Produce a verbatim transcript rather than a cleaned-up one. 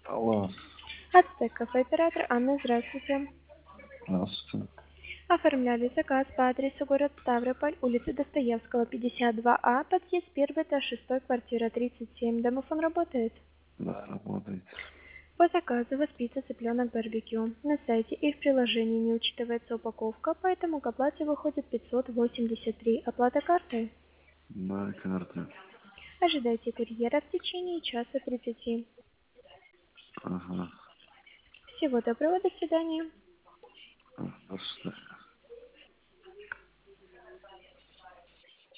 Алло, Ацтек кафе оператор Анна, здравствуйте. здравствуйте. Оформляли заказ по адресу город Ставрополь, улица Достоевского, пятьдесят два А, подъезд первый, этаж шестой, квартира тридцать семь. Домофон работает. Да, работает. По заказу вас пицца, цыпленок, барбекю. На сайте и в приложении не учитывается упаковка, поэтому к оплате выходит пятьсот восемьдесят три. Оплата картой. Да, карта. Ожидайте курьера в течение часа тридцати. Ага. Всего доброго, до свидания. Пошли.